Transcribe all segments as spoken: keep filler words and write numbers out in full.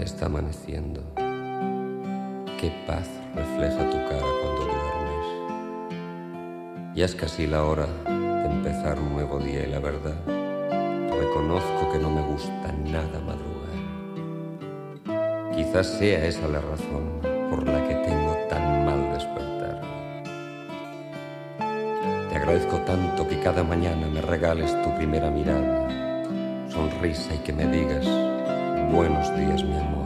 Está amaneciendo. Qué paz refleja tu cara cuando duermes. Ya es casi la hora de empezar un nuevo día y la verdad, reconozco que no me gusta nada madrugar. Quizás sea esa la razón por la que tengo tan mal despertar. Te agradezco tanto que cada mañana me regales tu primera mirada, sonrisa y que me digas buenos días, mi amor.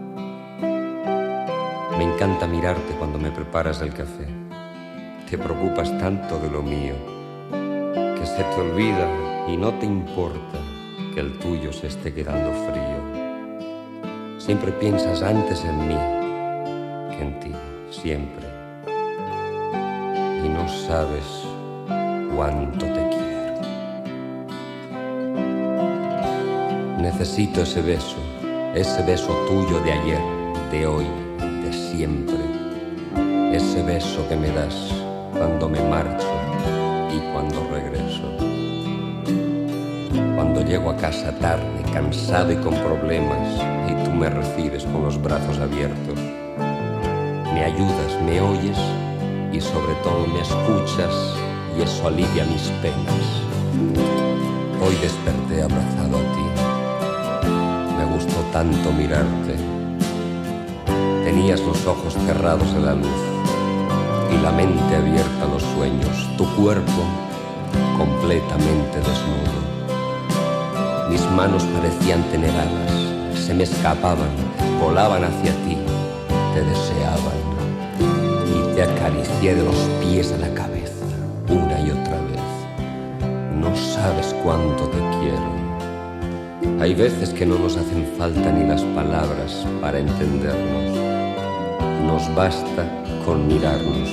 Me encanta mirarte cuando me preparas el café. Te preocupas tanto de lo mío que se te olvida y no te importa que el tuyo se esté quedando frío. Siempre piensas antes en mí que en ti, siempre. Y no sabes cuánto te quiero. Necesito ese beso, ese beso tuyo de ayer, de hoy, de siempre. Ese beso que me das cuando me marcho y cuando regreso. Cuando llego a casa tarde, cansado y con problemas, y tú me recibes con los brazos abiertos. Me ayudas, me oyes y sobre todo me escuchas, y eso alivia mis penas. Hoy desperté abrazado a ti. Me gustó tanto mirarte. Tenías los ojos cerrados en la luz y la mente abierta a los sueños, tu cuerpo completamente desnudo. Mis manos parecían tener alas, se me escapaban, volaban hacia ti, te deseaban y te acaricié de los pies a la cabeza, una y otra vez. No sabes cuánto te quiero. Hay veces que no nos hacen falta ni las palabras para entendernos. Nos basta con mirarnos.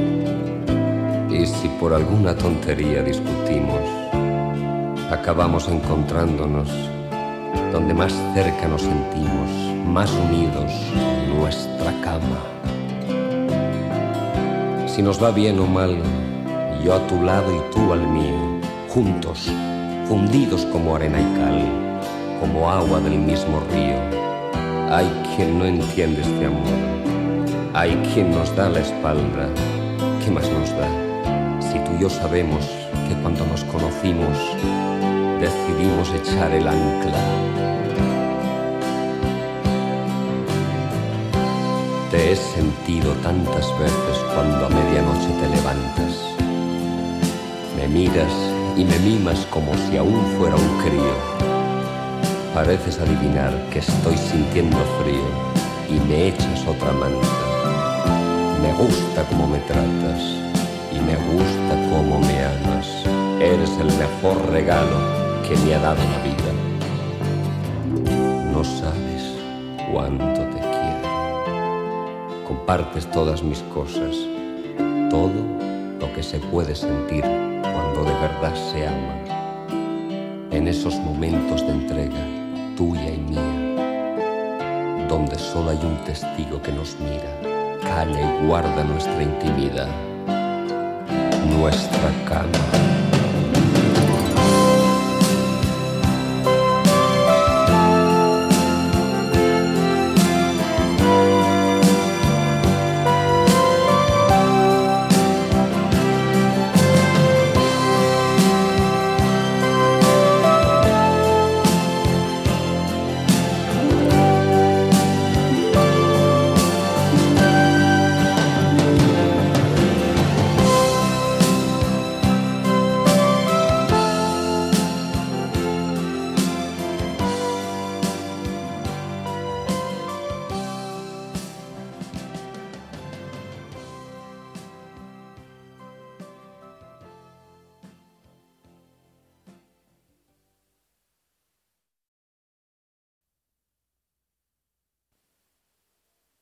Y si por alguna tontería discutimos, acabamos encontrándonos donde más cerca nos sentimos, más unidos, nuestra cama. Si nos va bien o mal, yo a tu lado y tú al mío, juntos, fundidos como arena y cal, como agua del mismo río. Hay quien no entiende este amor, hay quien nos da la espalda. ¿Qué más nos da? Si tú y yo sabemos que cuando nos conocimos decidimos echar el ancla. Te he sentido tantas veces cuando a medianoche te levantas. Me miras y me mimas como si aún fuera un crío. Pareces adivinar que estoy sintiendo frío y me echas otra manta. Me gusta cómo me tratas y me gusta cómo me amas. Eres el mejor regalo que me ha dado la vida. No sabes cuánto te quiero. Compartes todas mis cosas, todo lo que se puede sentir cuando de verdad se ama. En esos momentos de entrega tuya y mía, donde solo hay un testigo que nos mira, calla y guarda nuestra intimidad, nuestra cama.